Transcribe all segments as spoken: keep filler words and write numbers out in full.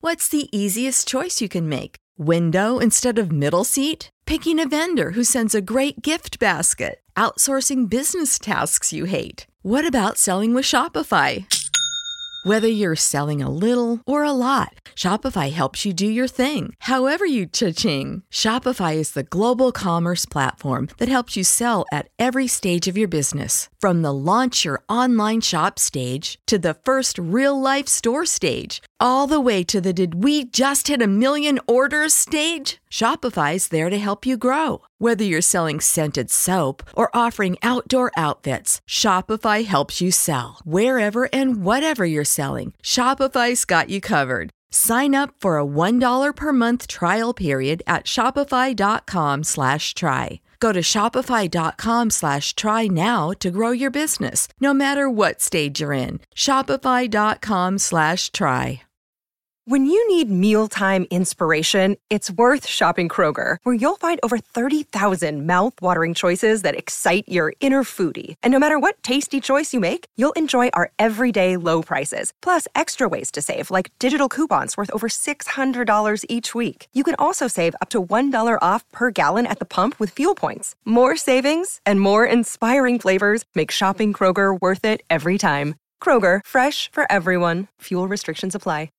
What's the easiest choice you can make? Window instead of middle seat? Picking a vendor who sends a great gift basket? Outsourcing business tasks you hate? What about selling with Shopify? Whether you're selling a little or a lot, Shopify helps you do your thing, however you cha-ching. Shopify is the global commerce platform that helps you sell at every stage of your business. From the launch your online shop stage to the first real-life store stage, all the way to the did we just hit a million orders stage. Shopify's there to help you grow. Whether you're selling scented soap or offering outdoor outfits, Shopify helps you sell. Wherever and whatever you're selling, Shopify's got you covered. Sign up for a one dollar per month trial period at shopify.com slash try. Go to shopify.com slash try now to grow your business, no matter what stage you're in. Shopify.com slash try. When you need mealtime inspiration, it's worth shopping Kroger, where you'll find over thirty thousand mouth-watering choices that excite your inner foodie. And no matter what tasty choice you make, you'll enjoy our everyday low prices, plus extra ways to save, like digital coupons worth over six hundred dollars each week. You can also save up to one dollar off per gallon at the pump with fuel points. More savings and more inspiring flavors make shopping Kroger worth it every time. Kroger, fresh for everyone. Fuel restrictions apply.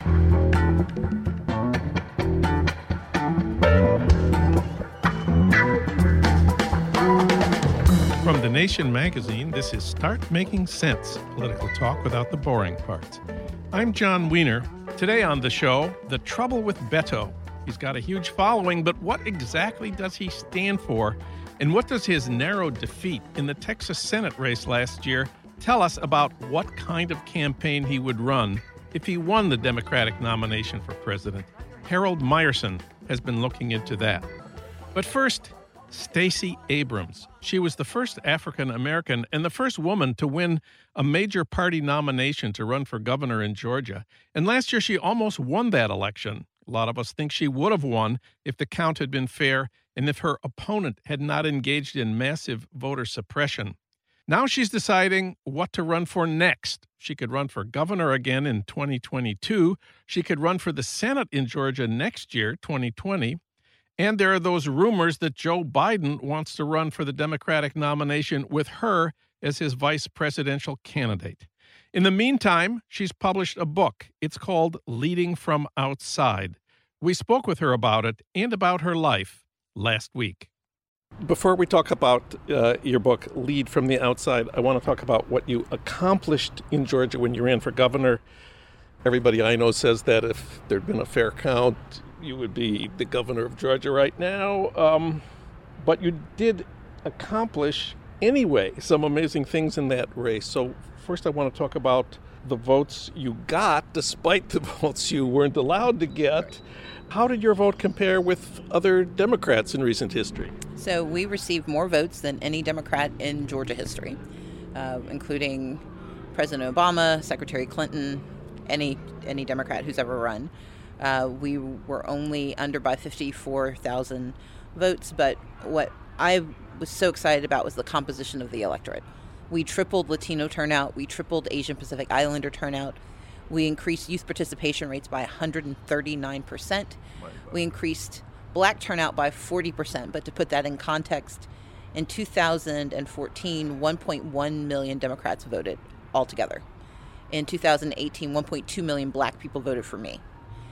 From The Nation magazine, this is Start Making Sense, political talk without the boring parts. I'm John Wiener. Today on the show, the trouble with Beto. He's got a huge following, but what exactly does he stand for? And what does his narrow defeat in the Texas Senate race last year tell us about what kind of campaign he would run if he won the Democratic nomination for president? Harold Meyerson has been looking into that. But first, Stacey Abrams. She was the first African-American and the first woman to win a major party nomination to run for governor in Georgia. And last year, she almost won that election. A lot of us think she would have won if the count had been fair and if her opponent had not engaged in massive voter suppression. Now she's deciding what to run for next. She could run for governor again in twenty twenty-two. She could run for the Senate in Georgia next year, twenty twenty. And there are those rumors that Joe Biden wants to run for the Democratic nomination with her as his vice presidential candidate. In the meantime, she's published a book. It's called Leading from Outside. We spoke with her about it and about her life last week. Before we talk about uh, your book, Lead from the Outside, I want to talk about what you accomplished in Georgia when you ran for governor. Everybody I know says that if there'd been a fair count, you would be the governor of Georgia right now. Um, but you did accomplish, anyway, some amazing things in that race. So first I want to talk about the votes you got, despite the votes you weren't allowed to get. How did your vote compare with other Democrats in recent history? So we received more votes than any Democrat in Georgia history, uh, including President Obama, Secretary Clinton, any any Democrat who's ever run. Uh, we were only under by fifty-four thousand votes, but what I was so excited about was the composition of the electorate. We tripled Latino turnout. We tripled Asian Pacific Islander turnout. We increased youth participation rates by one hundred thirty-nine percent. We increased black turnout by forty percent. But to put that in context, in two thousand fourteen, one point one million Democrats voted altogether. In two thousand eighteen, one point two million black people voted for me.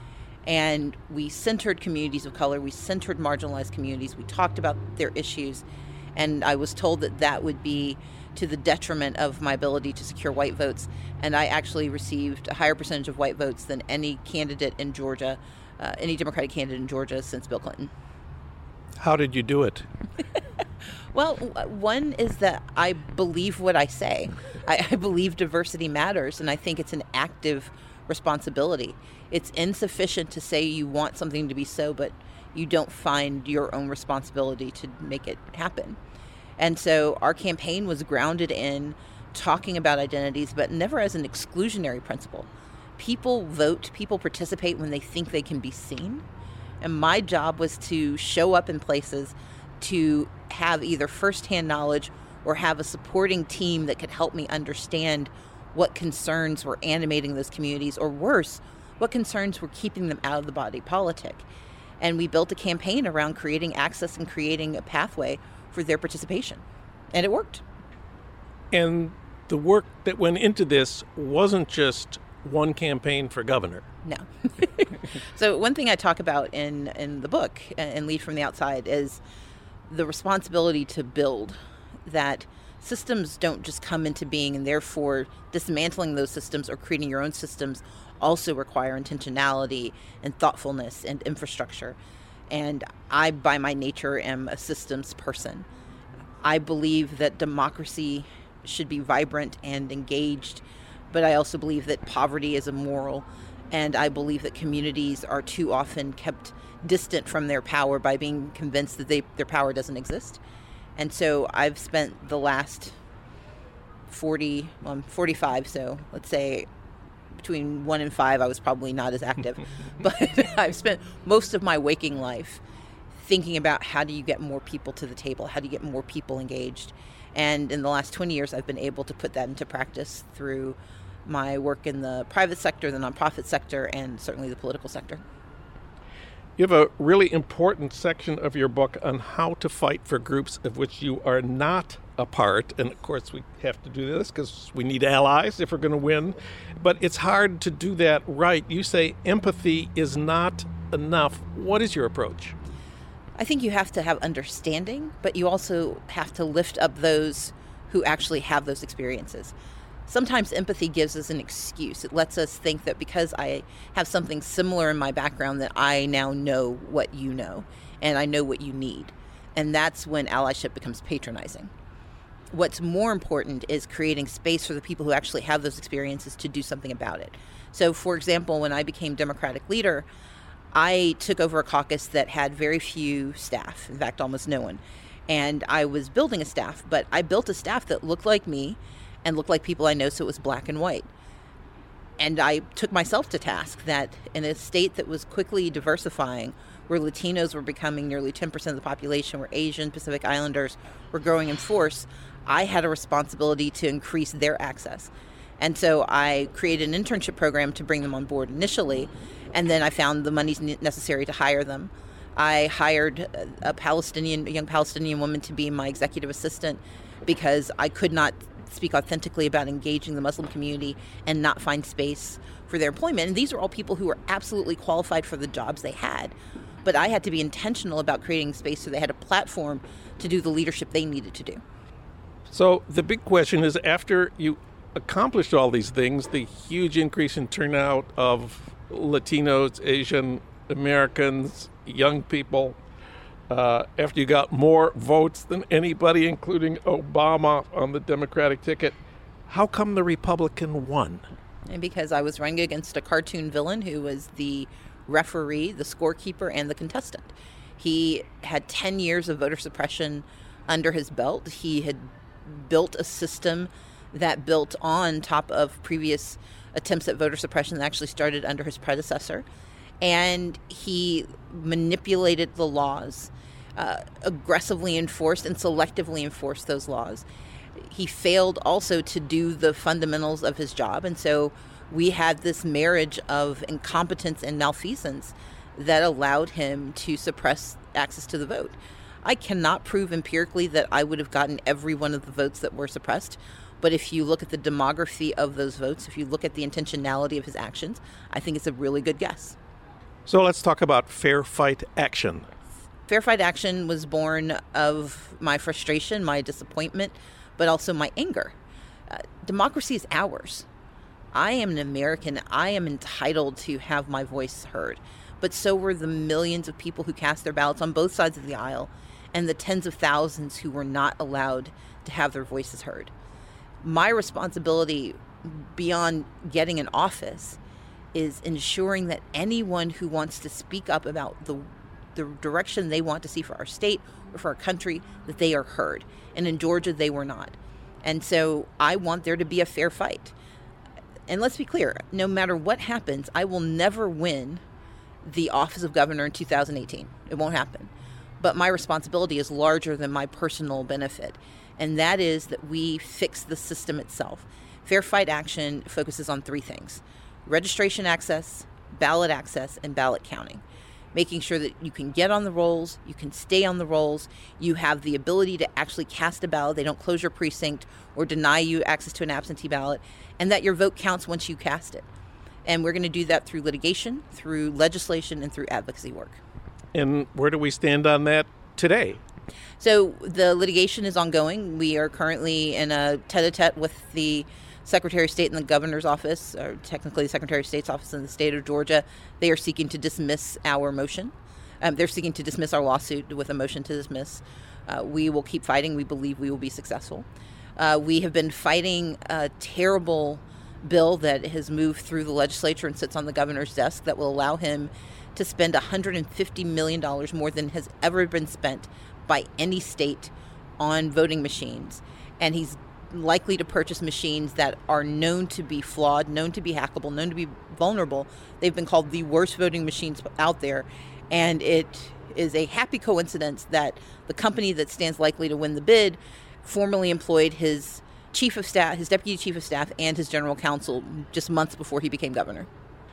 And we centered communities of color. We centered marginalized communities. We talked about their issues. And I was told that that would be to the detriment of my ability to secure white votes. And I actually received a higher percentage of white votes than any candidate in Georgia, uh, any Democratic candidate in Georgia since Bill Clinton. How did you do it? Well, one is that I believe what I say. I, I believe diversity matters, and I think it's an active responsibility. It's insufficient to say you want something to be so, but you don't find your own responsibility to make it happen. And so our campaign was grounded in talking about identities, but never as an exclusionary principle. People vote, people participate when they think they can be seen. And my job was to show up in places to have either firsthand knowledge or have a supporting team that could help me understand what concerns were animating those communities, or worse, What concerns were keeping them out of the body politic? And we built a campaign around creating access and creating a pathway for their participation. And it worked. And the work that went into this wasn't just one campaign for governor. No. So one thing I talk about in, in the book, and Lead from the Outside, is the responsibility to build, that systems don't just come into being, and therefore dismantling those systems or creating your own systems also require intentionality and thoughtfulness and infrastructure. And I, by my nature, am a systems person. I believe that democracy should be vibrant and engaged, but I also believe that poverty is immoral, and I believe that communities are too often kept distant from their power by being convinced that they, their power doesn't exist. And so I've spent the last forty, well, I'm forty-five, so let's say between one and five, I was probably not as active. But I've spent most of my waking life thinking about how do you get more people to the table? How do you get more people engaged? And in the last twenty years, I've been able to put that into practice through my work in the private sector, the nonprofit sector, and certainly the political sector. You have a really important section of your book on how to fight for groups of which you are not a part. And of course, we have to do this because we need allies if we're going to win. But it's hard to do that right. You say empathy is not enough. What is your approach? I think you have to have understanding, but you also have to lift up those who actually have those experiences. Sometimes empathy gives us an excuse. It lets us think that because I have something similar in my background that I now know what you know, and I know what you need. And that's when allyship becomes patronizing. What's more important is creating space for the people who actually have those experiences to do something about it. So, for example, when I became Democratic leader, I took over a caucus that had very few staff, in fact, almost no one. And I was building a staff, but I built a staff that looked like me and looked like people I know, so it was black and white. And I took myself to task that in a state that was quickly diversifying, where Latinos were becoming nearly ten percent of the population, where Asian Pacific Islanders were growing in force, I had a responsibility to increase their access. And so I created an internship program to bring them on board initially, and then I found the monies necessary to hire them. I hired a Palestinian, a young Palestinian woman to be my executive assistant because I could not speak authentically about engaging the Muslim community and not find space for their employment. And these are all people who were absolutely qualified for the jobs they had. But I had to be intentional about creating space so they had a platform to do the leadership they needed to do. So the big question is, after you accomplished all these things, the huge increase in turnout of Latinos, Asian Americans, young people, uh, after you got more votes than anybody, including Obama, on the Democratic ticket, how come the Republican won? And because I was running against a cartoon villain who was the referee, the scorekeeper, and the contestant. He had ten years of voter suppression under his belt. He had built a system that built on top of previous attempts at voter suppression that actually started under his predecessor. And he manipulated the laws, uh, aggressively enforced and selectively enforced those laws. He failed also to do the fundamentals of his job. And so we had this marriage of incompetence and malfeasance that allowed him to suppress access to the vote. I cannot prove empirically that I would have gotten every one of the votes that were suppressed. But if you look at the demography of those votes, if you look at the intentionality of his actions, I think it's a really good guess. So let's talk about Fair Fight Action. Fair Fight Action was born of my frustration, my disappointment, but also my anger. Uh, democracy is ours. I am an American. I am entitled to have my voice heard. But so were the millions of people who cast their ballots on both sides of the aisle, and the tens of thousands who were not allowed to have their voices heard. My responsibility beyond getting an office is ensuring that anyone who wants to speak up about the the direction they want to see for our state or for our country, that they are heard. And in Georgia, they were not. And so I want there to be a fair fight. And let's be clear, no matter what happens, I will never win the office of governor in two thousand eighteen. It won't happen. But my responsibility is larger than my personal benefit. And that is that we fix the system itself. Fair Fight Action focuses on three things: registration access, ballot access and ballot counting, making sure that you can get on the rolls, you can stay on the rolls, you have the ability to actually cast a ballot. They don't close your precinct or deny you access to an absentee ballot, and that your vote counts once you cast it. And we're going to do that through litigation, through legislation, and through advocacy work. And where do we stand on that today? So the litigation is ongoing. We are currently in a tete-a-tete with the Secretary of State in the governor's office, or technically the Secretary of State's office in the state of Georgia. They are seeking to dismiss our motion. Um, they're seeking to dismiss our lawsuit with a motion to dismiss. Uh, we will keep fighting. We believe we will be successful. Uh, we have been fighting a terrible bill that has moved through the legislature and sits on the governor's desk that will allow him to spend one hundred fifty million dollars more than has ever been spent by any state on voting machines. And he's likely to purchase machines that are known to be flawed, known to be hackable, known to be vulnerable. They've been called the worst voting machines out there. And it is a happy coincidence that the company that stands likely to win the bid formerly employed his chief of staff, his deputy chief of staff, and his general counsel just months before he became governor.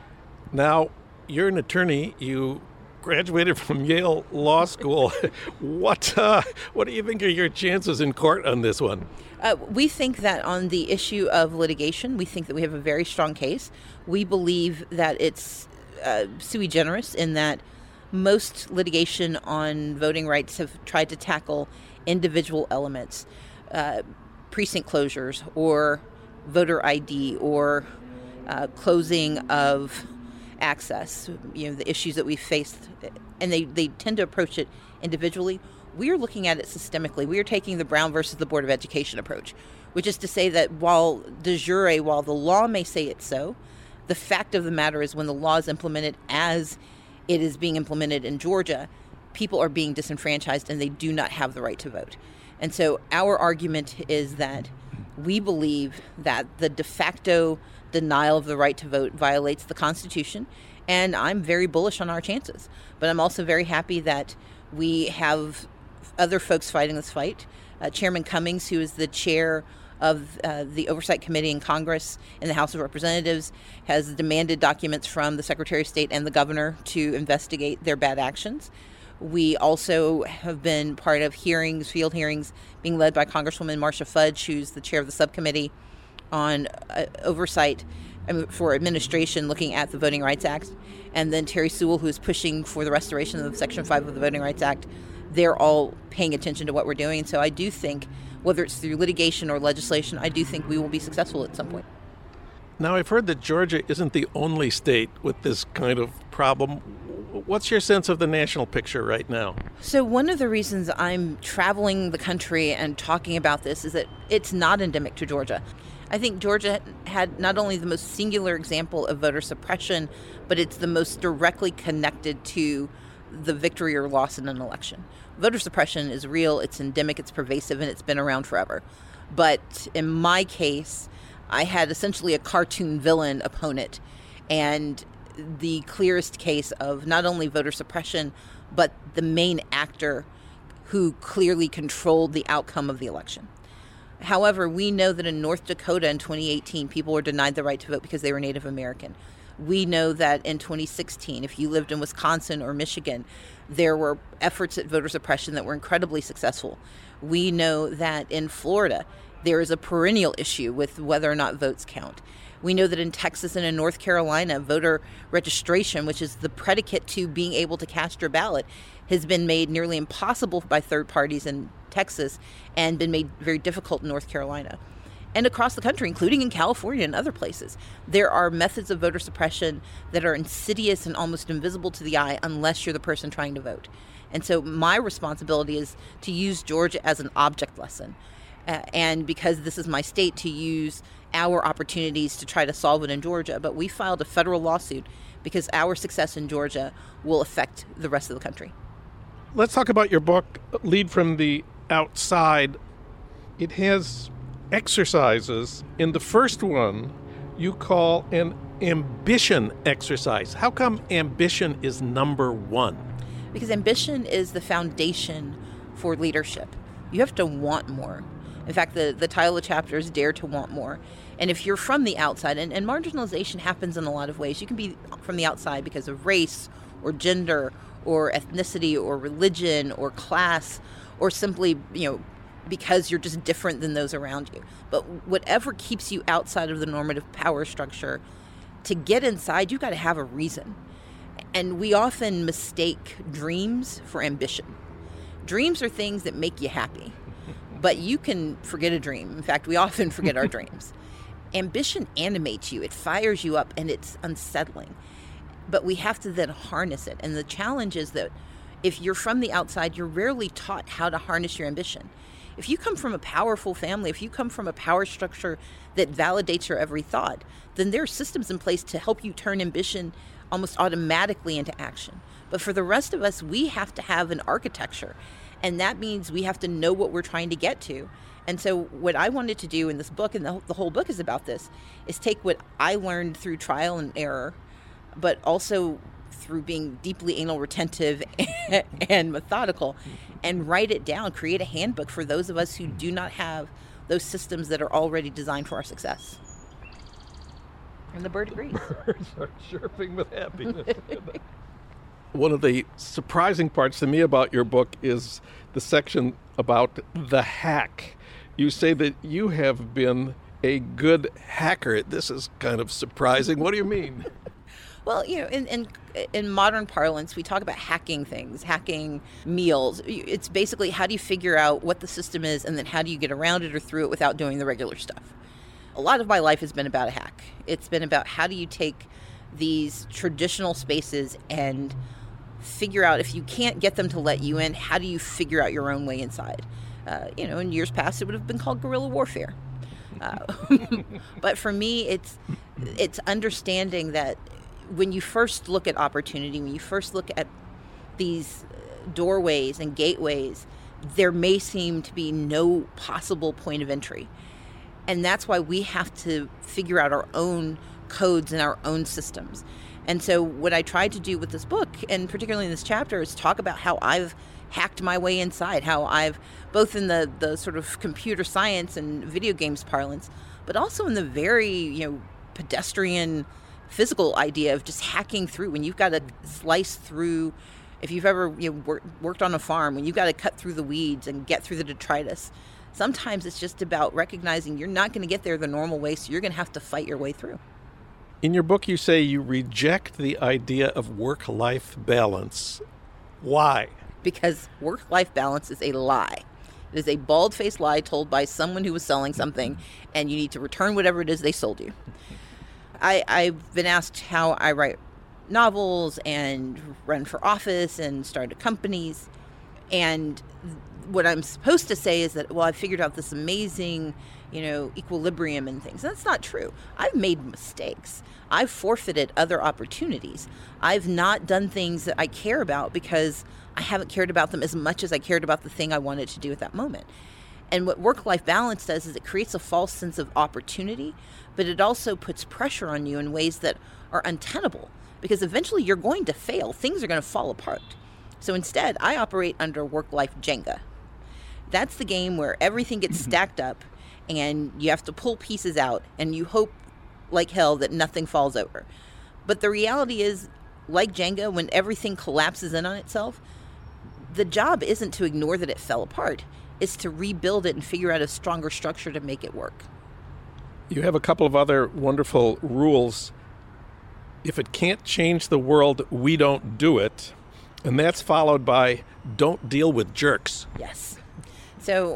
Now, you're an attorney. You graduated from Yale Law School. What uh, what do you think are your chances in court on this one? Uh, we think that on the issue of litigation, we think that we have a very strong case. We believe that it's uh, sui generis in that most litigation on voting rights have tried to tackle individual elements, uh, precinct closures or voter I D or uh, closing of access, you know, the issues that we faced, and they, they tend to approach it individually. We are looking at it systemically. We are taking the Brown versus the Board of Education approach, which is to say that while de jure, while the law may say it's so, the fact of the matter is when the law is implemented as it is being implemented in Georgia, people are being disenfranchised and they do not have the right to vote. And so our argument is that we believe that the de facto denial of the right to vote violates the Constitution, and I'm very bullish on our chances. But I'm also very happy that we have other folks fighting this fight. Uh, Chairman Cummings, who is the chair of uh, the Oversight Committee in Congress in the House of Representatives, has demanded documents from the Secretary of State and the governor to investigate their bad actions. We also have been part of hearings, field hearings, being led by Congresswoman Marcia Fudge, who's the chair of the subcommittee on uh, oversight I mean, for administration looking at the Voting Rights Act, and then Terry Sewell, who is pushing for the restoration of Section five of the Voting Rights Act. They're all paying attention to what we're doing. And so I do think, whether it's through litigation or legislation, I do think we will be successful at some point. Now, I've heard that Georgia isn't the only state with this kind of problem. What's your sense of the national picture right now? So one of the reasons I'm traveling the country and talking about this is that it's not endemic to Georgia. I think Georgia had not only the most singular example of voter suppression, but it's the most directly connected to the victory or loss in an election. Voter suppression is real, it's endemic, it's pervasive, and it's been around forever. But in my case, I had essentially a cartoon villain opponent, and the clearest case of not only voter suppression, but the main actor who clearly controlled the outcome of the election. However, we know that in North Dakota in twenty eighteen, people were denied the right to vote because they were Native American. We know that in twenty sixteen, if you lived in Wisconsin or Michigan, there were efforts at voter suppression that were incredibly successful. We know that in Florida, there is a perennial issue with whether or not votes count. We know that in Texas and in North Carolina, voter registration, which is the predicate to being able to cast your ballot, has been made nearly impossible by third parties in Texas and been made very difficult in North Carolina. And across the country, including in California and other places, there are methods of voter suppression that are insidious and almost invisible to the eye unless you're the person trying to vote. And so my responsibility is to use Georgia as an object lesson. Uh, and because this is my state, to use our opportunities to try to solve it in Georgia. But we filed a federal lawsuit because our success in Georgia will affect the rest of the country. Let's talk about your book, Lead from the Outside. It has exercises. In the first one, you call an ambition exercise. How come ambition is number one? Because ambition is the foundation for leadership. You have to want more. In fact, the, the title of the chapter is Dare to Want More. And if you're from the outside, and, and marginalization happens in a lot of ways. You can be from the outside because of race or gender or ethnicity or religion or class, or simply, you know, because you're just different than those around you. But whatever keeps you outside of the normative power structure, to get inside, you've got to have a reason. And we often mistake dreams for ambition. Dreams are things that make you happy, but you can forget a dream. In fact, we often forget our dreams. Ambition animates you, it fires you up, and it's unsettling. But we have to then harness it. And the challenge is that if you're from the outside, you're rarely taught how to harness your ambition. If you come from a powerful family, if you come from a power structure that validates your every thought, then there are systems in place to help you turn ambition almost automatically into action. But for the rest of us, we have to have an architecture. And that means we have to know what we're trying to get to. And so what I wanted to do in this book, and the, the whole book is about this, is take what I learned through trial and error, but also through being deeply anal retentive and methodical, and write it down, create a handbook for those of us who do not have those systems that are already designed for our success. And the bird agrees. Birds are chirping with happiness. One of the surprising parts to me about your book is the section about the hack. You say that you have been a good hacker. This is kind of surprising. What do you mean? Well, you know, in, in in modern parlance, we talk about hacking things, hacking meals. It's basically how do you figure out what the system is, and then how do you get around it or through it without doing the regular stuff. A lot of my life has been about a hack. It's been about how do you take these traditional spaces and figure out, if you can't get them to let you in, how do you figure out your own way inside? Uh, you know, in years past, it would have been called guerrilla warfare. Uh, but for me, it's it's understanding that when you first look at opportunity, when you first look at these doorways and gateways, there may seem to be no possible point of entry. And that's why we have to figure out our own codes and our own systems. And so what I tried to do with this book, and particularly in this chapter, is talk about how I've hacked my way inside, how I've, both in the, the sort of computer science and video games parlance, but also in the very, you know, pedestrian physical idea of just hacking through. When you've got to slice through, if you've ever you know, work, worked on a farm, when you've got to cut through the weeds and get through the detritus, sometimes it's just about recognizing you're not going to get there the normal way, so you're going to have to fight your way through. In your book, you say you reject the idea of work-life balance. Why? Because work-life balance is a lie. It is a bald-faced lie told by someone who was selling something, and you need to return whatever it is they sold you. I, I've been asked how I write novels and run for office and started companies. And what I'm supposed to say is that, well, I figured out this amazing, you know, equilibrium and things. That's not true. I've made mistakes. I've forfeited other opportunities. I've not done things that I care about because I haven't cared about them as much as I cared about the thing I wanted to do at that moment. And what work-life balance does is it creates a false sense of opportunity, but it also puts pressure on you in ways that are untenable, because eventually you're going to fail. Things are going to fall apart. So instead, I operate under work-life Jenga. That's the game where everything gets stacked up and you have to pull pieces out and you hope like hell that nothing falls over. But the reality is, like Jenga, when everything collapses in on itself, the job isn't to ignore that it fell apart. It's to rebuild it and figure out a stronger structure to make it work. You have a couple of other wonderful rules. If it can't change the world, we don't do it. And that's followed by don't deal with jerks. Yes. So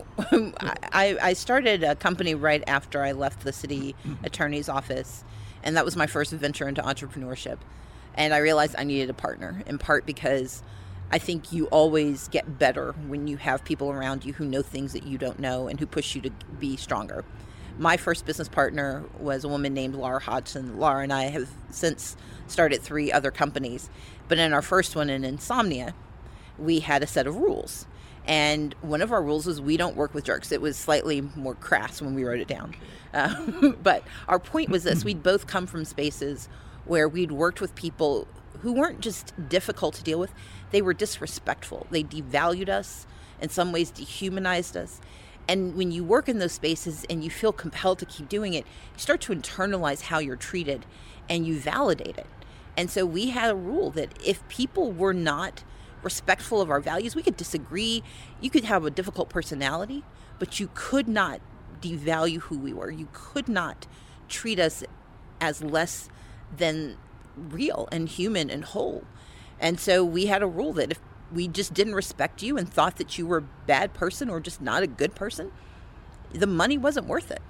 I, I started a company right after I left the city attorney's office, and that was my first venture into entrepreneurship. And I realized I needed a partner, in part because I think you always get better when you have people around you who know things that you don't know and who push you to be stronger. My first business partner was a woman named Laura Hodgson. Laura and I have since started three other companies. But in our first one, in Insomnia, we had a set of rules. And one of our rules was we don't work with jerks. It was slightly more crass when we wrote it down. Uh, but our point was this. We'd both come from spaces where we'd worked with people who weren't just difficult to deal with. They were disrespectful. They devalued us, in some ways dehumanized us. And when you work in those spaces and you feel compelled to keep doing it, you start to internalize how you're treated and you validate it. And so we had a rule that if people were not respectful of our values, we could disagree. You could have a difficult personality, but you could not devalue who we were. You could not treat us as less than real and human and whole. And so we had a rule that if we just didn't respect you and thought that you were a bad person or just not a good person, the money wasn't worth it.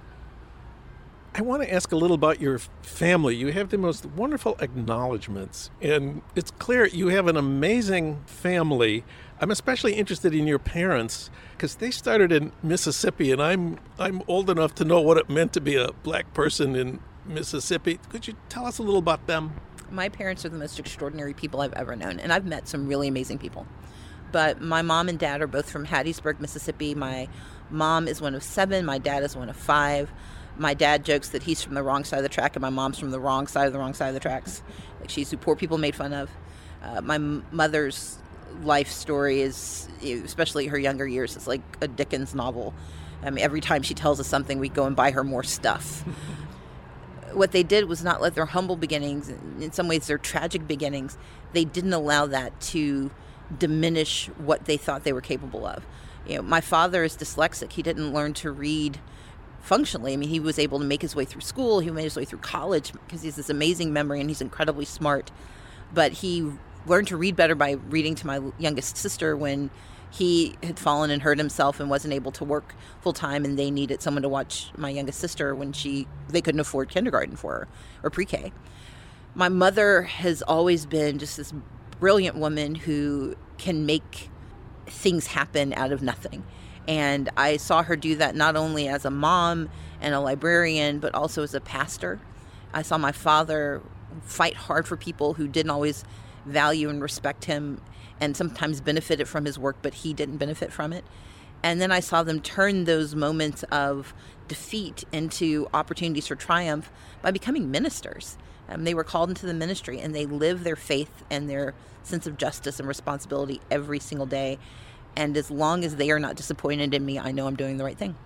I want to ask a little about your family. You have the most wonderful acknowledgments, and it's clear you have an amazing family. I'm especially interested in your parents because they started in Mississippi, and I'm I'm old enough to know what it meant to be a black person in Mississippi. Could you tell us a little about them? My parents are the most extraordinary people I've ever known, and I've met some really amazing people. But my mom and dad are both from Hattiesburg, Mississippi. My mom is one of seven. My dad is one of five. My dad jokes that he's from the wrong side of the track and my mom's from the wrong side of the wrong side of the tracks. Like, she's who poor people made fun of. Uh, my m- mother's life story is, especially her younger years, it's like a Dickens novel. I mean, every time she tells us something, we go and buy her more stuff. What they did was not let their humble beginnings, in some ways their tragic beginnings, they didn't allow that to diminish what they thought they were capable of. You know, my father is dyslexic. He didn't learn to read functionally. I mean, he was able to make his way through school. He made his way through college because he has this amazing memory and he's incredibly smart. But he learned to read better by reading to my youngest sister when he had fallen and hurt himself and wasn't able to work full time, and they needed someone to watch my youngest sister when she they couldn't afford kindergarten for her or pre-K. My mother has always been just this brilliant woman who can make things happen out of nothing. And I saw her do that not only as a mom and a librarian, but also as a pastor. I saw my father fight hard for people who didn't always value and respect him and sometimes benefited from his work, but he didn't benefit from it. And then I saw them turn those moments of defeat into opportunities for triumph by becoming ministers. Um, they were called into the ministry, and they live their faith and their sense of justice and responsibility every single day. And as long as they are not disappointed in me, I know I'm doing the right thing.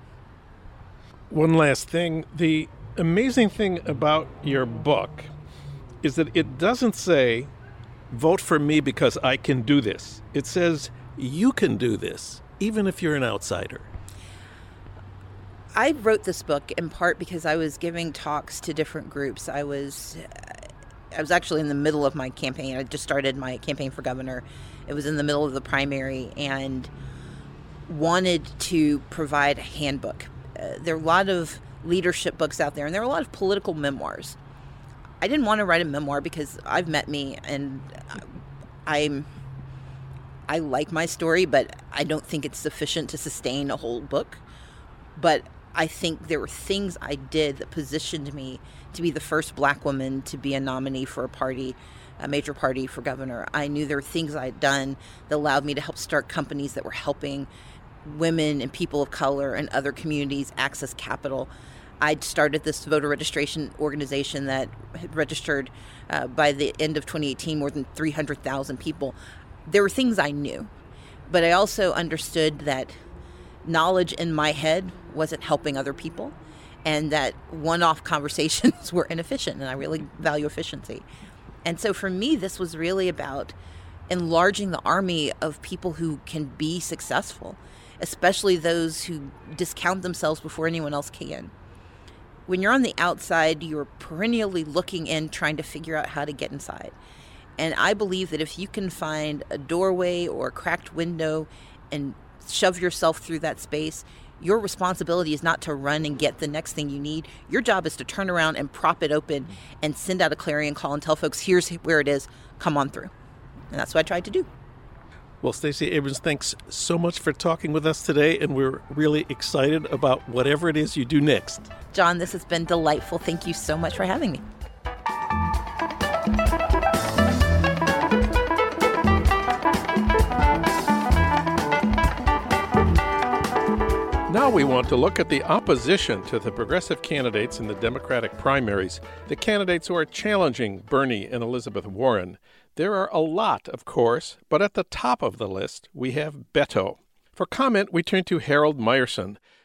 One last thing. The amazing thing about your book is that it doesn't say, vote for me because I can do this. It says, you can do this, even if you're an outsider. I wrote this book in part because I was giving talks to different groups. I was I was actually in the middle of my campaign. I just started my campaign for governor. It was in the middle of the primary and wanted to provide a handbook. Uh, there are a lot of leadership books out there, and there are a lot of political memoirs. I didn't want to write a memoir because I've met me, and I'm I like my story, but I don't think it's sufficient to sustain a whole book. But I think there were things I did that positioned me to be the first black woman to be a nominee for a party, a major party for governor. I knew there were things I'd done that allowed me to help start companies that were helping women and people of color and other communities access capital. I'd started this voter registration organization that had registered uh, by the end of twenty eighteen more than three hundred thousand people. There were things I knew, but I also understood that knowledge in my head wasn't helping other people, and that one-off conversations were inefficient, and I really value efficiency. And so for me, this was really about enlarging the army of people who can be successful, especially those who discount themselves before anyone else can. When you're on the outside, you're perennially looking in, trying to figure out how to get inside. And I believe that if you can find a doorway or a cracked window and shove yourself through that space, your responsibility is not to run and get the next thing you need. Your job is to turn around and prop it open and send out a clarion call and tell folks, here's where it is, come on through. And that's what I tried to do. Well, Stacey Abrams, thanks so much for talking with us today, and we're really excited about whatever it is you do next. John, this has been delightful. Thank you so much for having me. Now we want to look at the opposition to the progressive candidates in the Democratic primaries, the candidates who are challenging Bernie and Elizabeth Warren. There are a lot, of course, but at the top of the list, we have Beto. For comment, we turn to Harold Meyerson,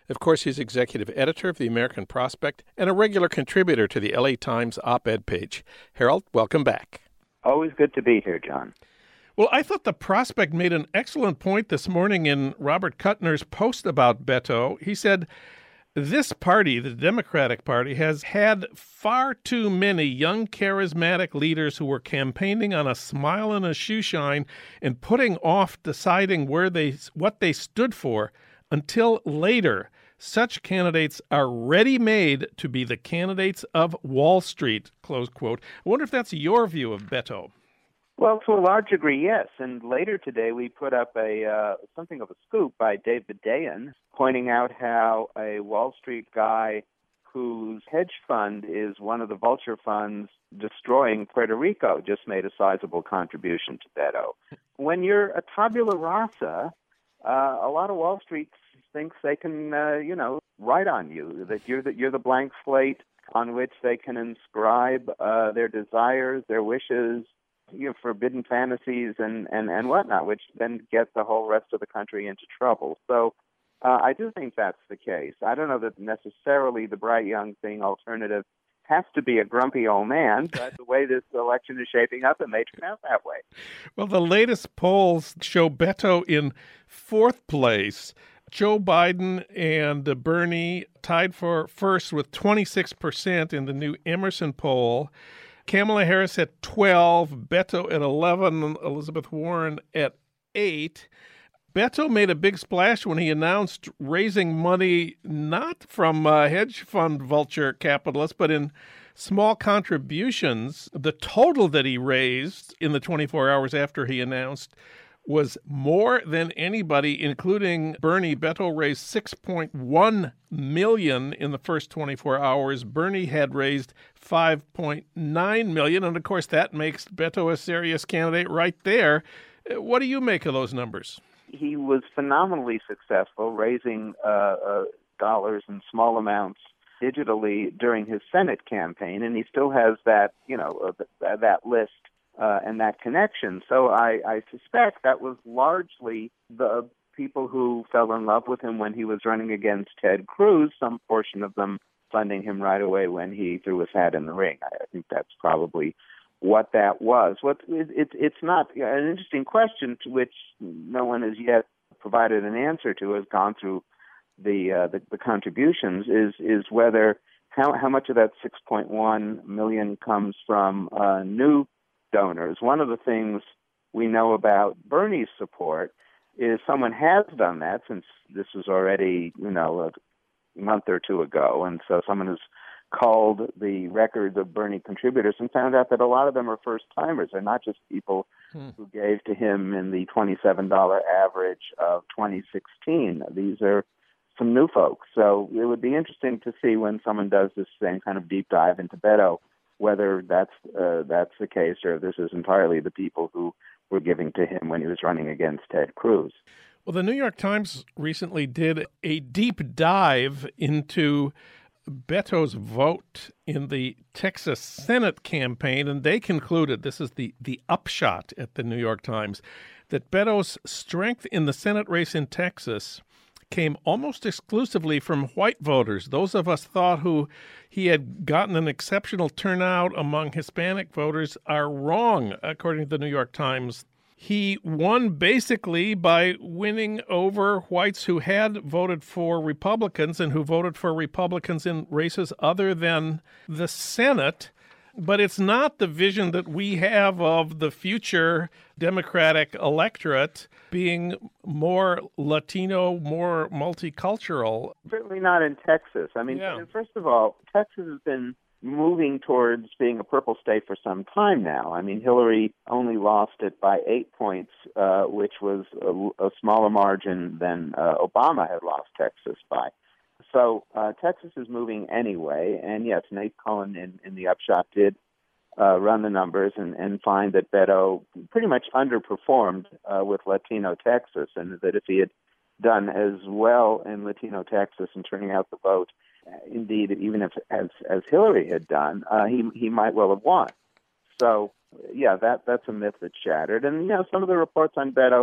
Of course, he's executive editor of the American Prospect and a regular contributor to the L A Times op-ed page. Harold, welcome back. Always good to be here, John. Well, I thought the Prospect made an excellent point this morning in Robert Kuttner's post about Beto. He said, this party, the Democratic Party, has had far too many young, charismatic leaders who were campaigning on a smile and a shoe shine and putting off deciding where they, what they stood for until later. Such candidates are ready-made to be the candidates of Wall Street, close quote. I wonder if that's your view of Beto. Well, to a large degree, yes. And later today, we put up a uh, something of a scoop by David Dayen, pointing out how a Wall Street guy whose hedge fund is one of the vulture funds destroying Puerto Rico just made a sizable contribution to Beto. When you're a tabula rasa, uh, a lot of Wall Street thinks they can, uh, you know, write on you, that you're the, you're the blank slate on which they can inscribe uh, their desires, their wishes, you know, forbidden fantasies and, and, and whatnot, which then get the whole rest of the country into trouble. So uh, I do think that's the case. I don't know that necessarily the bright young thing alternative has to be a grumpy old man, but the way this election is shaping up, it may turn out that way. Well, the latest polls show Beto in fourth place. Joe Biden and Bernie tied for first with twenty-six percent in the new Emerson poll. Kamala Harris at twelve, Beto at eleven, Elizabeth Warren at eight. Beto made a big splash when he announced raising money not from uh, hedge fund vulture capitalists, but in small contributions. The total that he raised in the twenty-four hours after he announced was more than anybody, including Bernie. Beto raised six point one million dollars in the first twenty-four hours. Bernie had raised five point nine million dollars, and of course that makes Beto a serious candidate right there. What do you make of those numbers? He was phenomenally successful raising uh, uh, dollars in small amounts digitally during his Senate campaign, and he still has that, you know, uh, that list Uh, and that connection. So I, I suspect that was largely the people who fell in love with him when he was running against Ted Cruz, some portion of them funding him right away when he threw his hat in the ring. I think that's probably what that was. What it, it, it's not an interesting question to which no one has yet provided an answer to, has gone through the, uh, the, the contributions, is, is whether how, how much of that six point one million comes from uh, new donors. One of the things we know about Bernie's support is someone has done that since this was already, you know, a month or two ago. And so someone has called the records of Bernie contributors and found out that a lot of them are first-timers. They're not just people hmm. who gave to him in the twenty-seven dollars average of twenty sixteen. These are some new folks. So it would be interesting to see when someone does this same kind of deep dive into Beto, whether that's uh, that's the case or if this is entirely the people who were giving to him when he was running against Ted Cruz. Well, the New York Times recently did a deep dive into Beto's vote in the Texas Senate campaign, and they concluded, this is the, the upshot at the New York Times, that Beto's strength in the Senate race in Texas came almost exclusively from white voters. Those of us thought who he had gotten an exceptional turnout among Hispanic voters are wrong, according to the New York Times. He won basically by winning over whites who had voted for Republicans and who voted for Republicans in races other than the Senate. But it's not the vision that we have of the future Democratic electorate being more Latino, more multicultural. Certainly not in Texas. I mean, yeah. First of all, Texas has been moving towards being a purple state for some time now. I mean, Hillary only lost it by eight points, uh, which was a, a smaller margin than uh, Obama had lost Texas by. So uh, Texas is moving anyway, and yes, Nate Cohn in, in the upshot did uh, run the numbers and, and find that Beto pretty much underperformed uh, with Latino Texas, and that if he had done as well in Latino Texas and turning out the vote, indeed, even if as as Hillary had done, uh, he he might well have won. So yeah, that that's a myth that's shattered. And you know, some of the reports on Beto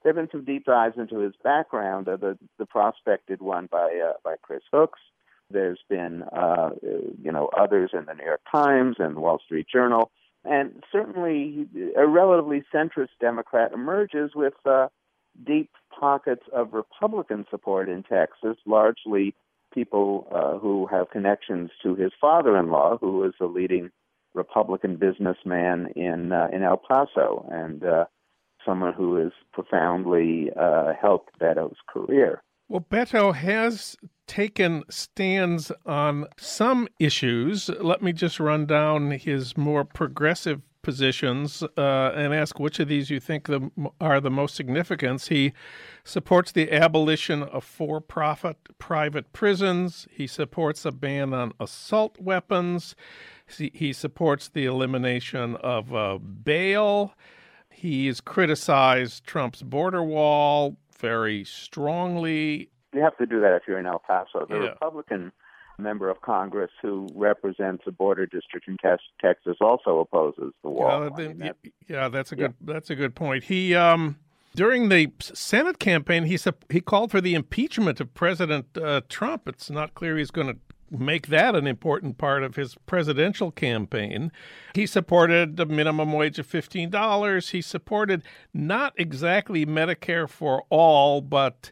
there have been some deep dives into his background. Uh, the the Prospect did one by uh, by Chris Hooks. There's been uh, you know others in the New York Times and the Wall Street Journal, and certainly a relatively centrist Democrat emerges with uh, deep pockets of Republican support in Texas, largely people uh, who have connections to his father-in-law, who is a leading Republican businessman in uh, in El Paso, and uh, someone who has profoundly uh, helped Beto's career. Well, Beto has taken stands on some issues. Let me just run down his more progressive positions uh, and ask which of these you think the, are the most significant. He supports the abolition of for-profit private prisons. He supports a ban on assault weapons. He, he supports the elimination of uh, bail. He's criticized Trump's border wall very strongly. You have to do that if you're in El Paso. The yeah. Republican member of Congress who represents a border district in Texas also opposes the wall. Yeah, the, I mean, that's, yeah, that's a yeah. good that's a good point. He um, during the Senate campaign, he he called for the impeachment of President uh, Trump. It's not clear he's going to make that an important part of his presidential campaign. He supported the minimum wage of fifteen dollars. He supported not exactly Medicare for all, but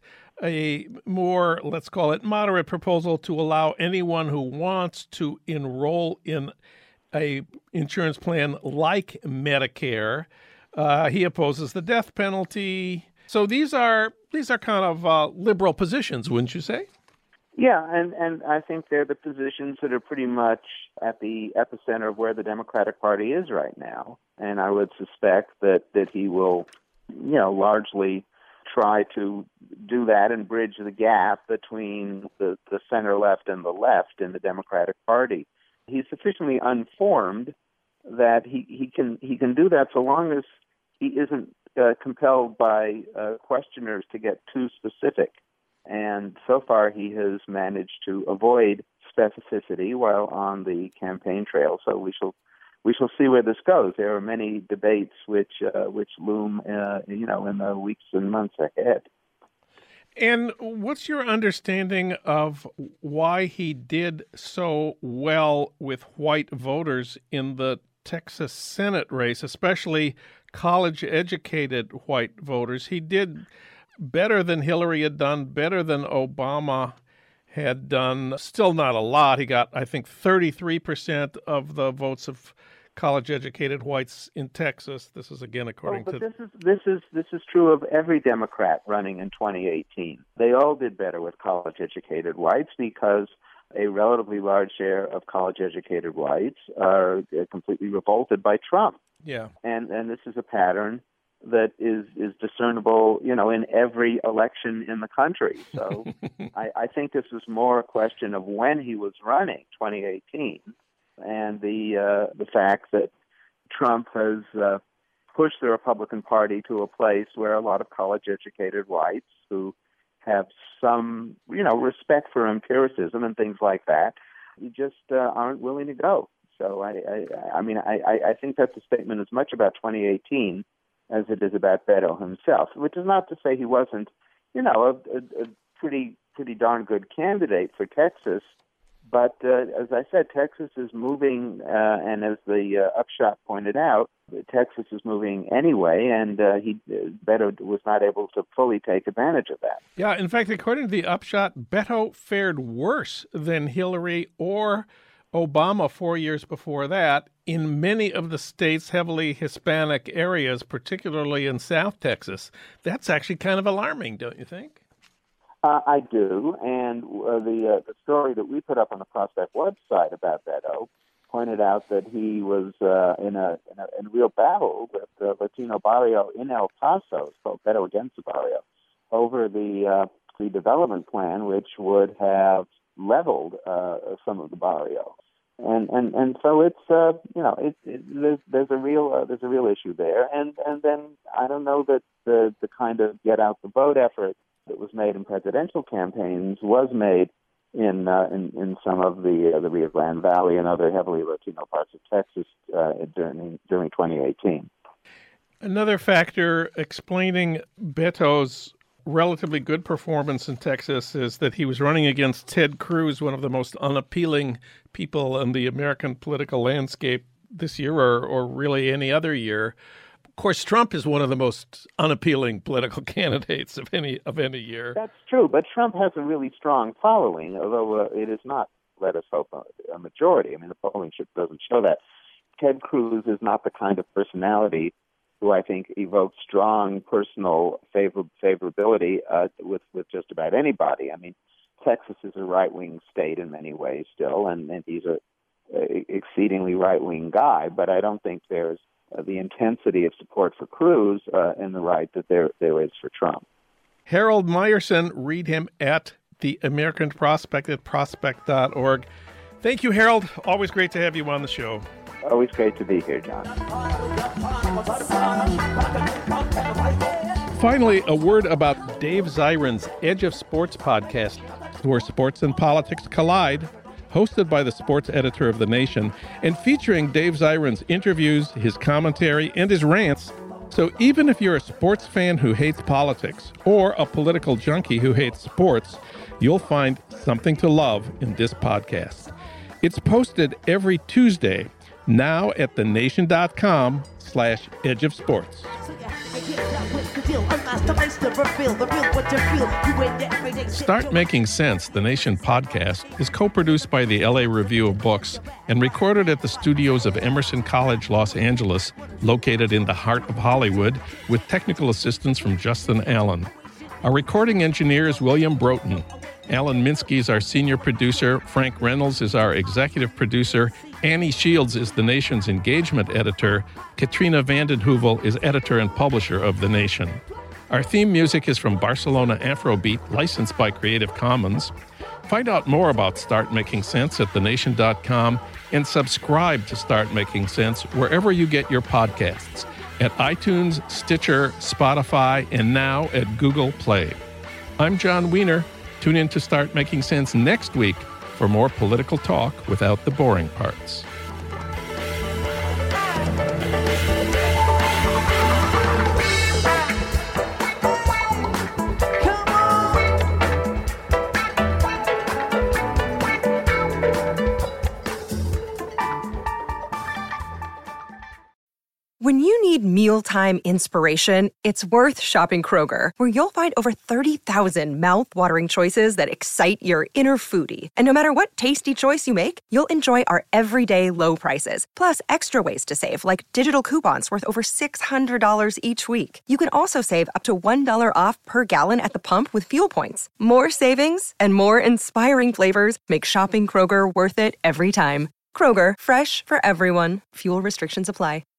a more, let's call it, moderate proposal to allow anyone who wants to enroll in a insurance plan like Medicare. Uh, he opposes the death penalty. So these are these are kind of uh, liberal positions, wouldn't you say? Yeah, and, and I think they're the positions that are pretty much at the epicenter of where the Democratic Party is right now. And I would suspect that, that he will, you know, largely try to do that and bridge the gap between the, the center-left and the left in the Democratic Party. He's sufficiently unformed that he, he can he can do that so long as he isn't uh, compelled by uh, questioners to get too specific. And so far, he has managed to avoid specificity while on the campaign trail. So we shall we shall see where this goes. There are many debates which uh, which loom, uh, you know, in the weeks and months ahead. And what's your understanding of why he did so well with white voters in the Texas Senate race, especially college-educated white voters? He did better than Hillary had done, better than Obama had done. Still not a lot. He got, I think, thirty-three percent of the votes of college-educated whites in Texas. This is again according oh, but to. This is this is this is true of every Democrat running in twenty eighteen. They all did better with college-educated whites because a relatively large share of college-educated whites are completely revolted by Trump. Yeah, and and this is a pattern that is, is discernible, you know, in every election in the country. So I, I think this is more a question of when he was running, twenty eighteen, and the uh, the fact that Trump has uh, pushed the Republican Party to a place where a lot of college-educated whites who have some, you know, respect for empiricism and things like that, just uh, aren't willing to go. So I, I, I mean, I, I think that's a statement as much about twenty eighteen as it is about Beto himself, which is not to say he wasn't, you know, a, a, a pretty pretty darn good candidate for Texas. But uh, as I said, Texas is moving, uh, and as the uh, Upshot pointed out, Texas is moving anyway, and uh, he uh, Beto was not able to fully take advantage of that. Yeah, in fact, according to the Upshot, Beto fared worse than Hillary or Obama four years before that in many of the state's heavily Hispanic areas, particularly in South Texas. That's actually kind of alarming, don't you think? Uh, I do, and uh, the uh, the story that we put up on the Prospect website about Beto pointed out that he was uh, in, a, in a in a real battle with the Latino barrio in El Paso. It's called Beto Against the Barrio, over the uh, the development plan, which would have leveled uh, some of the barrio. And and and so it's uh, you know it, it there's there's a real uh, there's a real issue there, and and then I don't know that the the kind of get out the vote effort that was made in presidential campaigns was made in uh, in in some of the uh, the Rio Grande Valley and other heavily Latino parts of Texas uh, during during twenty eighteen. Another factor explaining Beto's relatively good performance in Texas is that he was running against Ted Cruz, one of the most unappealing people in the American political landscape this year or, or really any other year. Of course, Trump is one of the most unappealing political candidates of any of any year. That's true, but Trump has a really strong following, although uh, it is not, let us hope, a, a majority. I mean, the polling doesn't show that. Ted Cruz is not the kind of personality who I think evokes strong personal favor- favorability uh, with, with just about anybody. I mean, Texas is a right-wing state in many ways still, and, and he's a, a exceedingly right-wing guy, but I don't think there's uh, the intensity of support for Cruz uh, in the right that there there is for Trump. Harold Meyerson, read him at the American Prospect at prospect dot org. Thank you, Harold. Always great to have you on the show. Always great to be here, John. Finally, a word about Dave Zirin's Edge of Sports podcast, where sports and politics collide, hosted by the sports editor of The Nation, and featuring Dave Zirin's interviews, his commentary, and his rants. So even if you're a sports fan who hates politics or a political junkie who hates sports, you'll find something to love in this podcast. It's posted every Tuesday, now at thenation.com slash edge of sports. Start Making Sense, the Nation podcast, is co-produced by the L A Review of Books and recorded at the studios of Emerson College, Los Angeles, located in the heart of Hollywood, with technical assistance from Justin Allen. Our recording engineer is William Broughton. Alan Minsky is our senior producer. Frank Reynolds is our executive producer. Annie Shields is The Nation's engagement editor. Katrina Vanden Heuvel is editor and publisher of The Nation. Our theme music is from Barcelona Afrobeat, licensed by Creative Commons. Find out more about Start Making Sense at the nation dot com and subscribe to Start Making Sense wherever you get your podcasts, at iTunes, Stitcher, Spotify, and now at Google Play. I'm John Wiener. Tune in to Start Making Sense next week for more political talk without the boring parts. When you need mealtime inspiration, it's worth shopping Kroger, where you'll find over thirty thousand mouth-watering choices that excite your inner foodie. And no matter what tasty choice you make, you'll enjoy our everyday low prices, plus extra ways to save, like digital coupons worth over six hundred dollars each week. You can also save up to one dollar off per gallon at the pump with fuel points. More savings and more inspiring flavors make shopping Kroger worth it every time. Kroger, fresh for everyone. Fuel restrictions apply.